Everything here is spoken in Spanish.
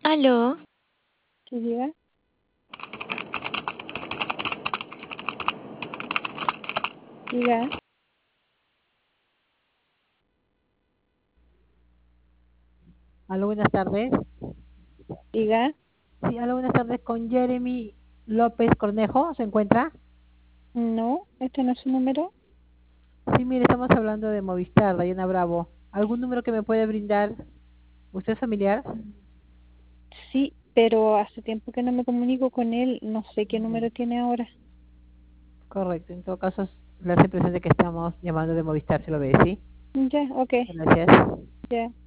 Aló, ¿Qué diga? Diga, Aló, buenas tardes. diga. Sí, aló, buenas tardes con Jeremy López Cornejo. ¿Se encuentra? No, este no es su número. Sí, mire, estamos hablando de Movistar, Dayana Bravo. ¿Algún número que me puede brindar? ¿Usted es familiar? Sí, pero hace tiempo que no me comunico con él. No sé qué Mm, número tiene ahora. correcto, en todo caso, le hace presente que estamos llamando de Movistar, se lo ve, ¿sí? Ya, ok, Gracias. ya.